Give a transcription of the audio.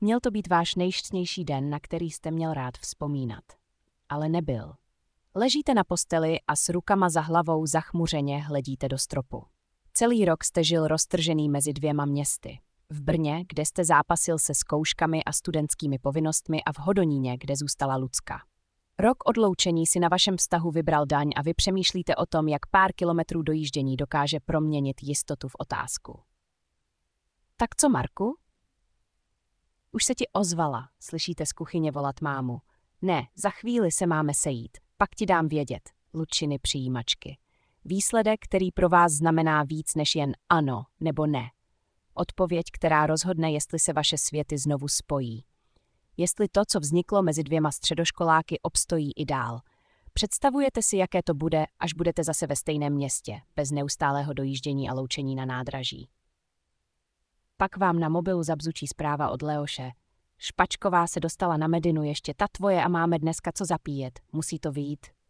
Měl to být váš nejšťastnější den, na který jste měl rád vzpomínat. Ale nebyl. Ležíte na posteli a s rukama za hlavou zachmuřeně hledíte do stropu. Celý rok jste žil roztržený mezi dvěma městy. V Brně, kde jste zápasil se zkouškami a studentskými povinnostmi, a v Hodoníně, kde zůstala Lucka. Rok odloučení si na vašem vztahu vybral daň a vy přemýšlíte o tom, jak pár kilometrů dojíždění dokáže proměnit jistotu v otázku. Tak co, Marku? Už se ti ozvala, slyšíte z kuchyně volat mámu. Ne, za chvíli se máme sejít, pak ti dám vědět, Lučiny přijímačky. Výsledek, který pro vás znamená víc než jen ano nebo ne. Odpověď, která rozhodne, jestli se vaše světy znovu spojí. Jestli to, co vzniklo mezi dvěma středoškoláky, obstojí i dál. Představujete si, jaké to bude, až budete zase ve stejném městě, bez neustálého dojíždění a loučení na nádraží. Pak vám na mobilu zabzučí zpráva od Leoše. Špačková se dostala na Medinu, ještě ta tvoje a máme dneska co zapíjet, musí to vyjít.